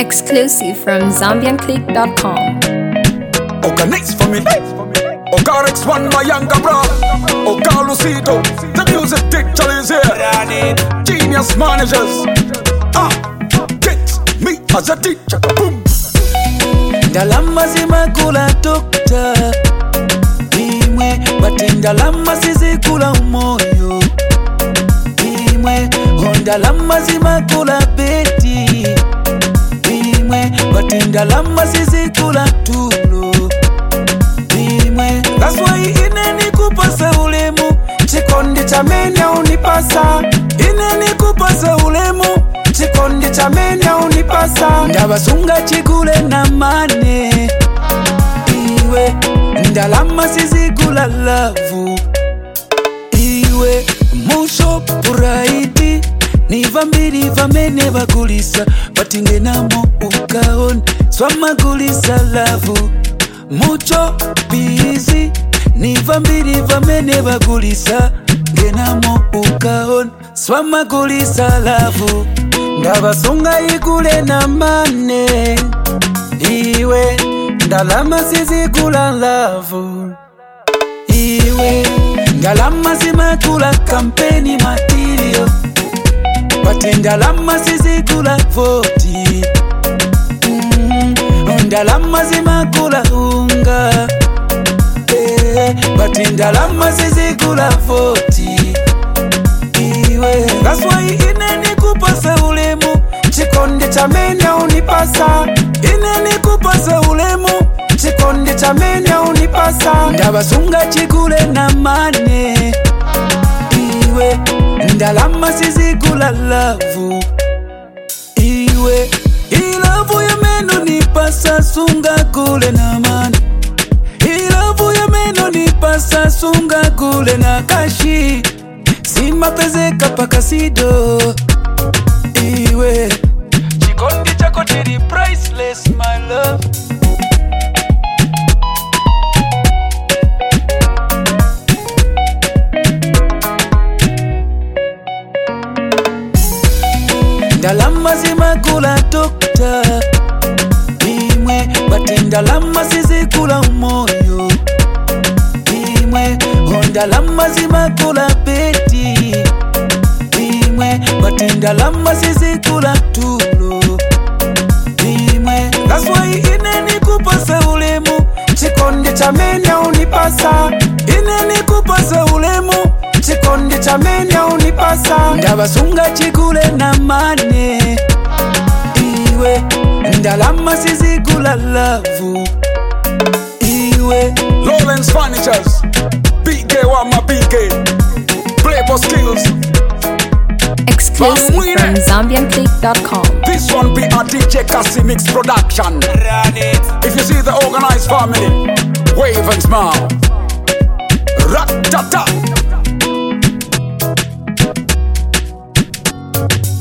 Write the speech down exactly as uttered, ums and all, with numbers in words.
Exclusive from Zambian Click dot com. Oka next for me. Oka Rex one, my younger brother. Oka Lucido, the music teacher is here. Genius managers. Ah, get me as a teacher. Boom. Ndalama zimakula dokta imwe, bati ndalama sizikula umoyo imwe. Ndalama zimakula beti imwe, bati ndalama sizikula tulo imwe. That's why ineni kupasa ulemu, chikondi cha menya unipasa. Ineni kupasa ulemu, chikondi cha menya unipasa. Ndabasunga chikule na mane iwe, ndalama sizikula lavu iwe. Musho puraiti niva mbili vamene bagulisa, batinge namo ukaon swamagulisa lavu. Mucho busy niva mbili vamene bagulisa, ngenamo ukaon swamagulisa lavu. Ndabasunga ikule na mane iwe, ndalama sizikula lavu iwe. Ndalama zimakula kampeni material, bati ndalama sizikula voti mm. Ndalama zimakula unga eh, bati ndalama sizikula voti iwe. That's why ineni kupasa ulemu, chikondi cha menya unipasa. Ineni kupasa ulemu, chikondi cha menya unipasa. Ndabasunga chikule na mane iwe, ndalama sizikula lavu iwe. Ilavu ya meno nipasa, sunga kule na mane. Ilavu ya meno nipasa, sunga kule na kashi. Sima pezeka paka sido iwe, chikondi chako chiri priceless my love. Ndalama zimakula dokta imwe, bati ndalama sizikula umoyo imwe. Ndalama zimakula beti imwe, bati ndalama sizikula tulo imwe. That's why ineni kupasa ulemu, chikondi cha menya unipasa. Ineni kupasa ulemu, chikondi cha menya unipasa. Ndabasunga chikule na mane iwe, ndalama sizikula lavu iwe. Lawrence Furnitures, B K one my B K. Play for skills. Exclusive from Zambian Click dot com. This one be a D J Cassie Mix production. If you see the organized family, wave and smile. Rat-ta-ta.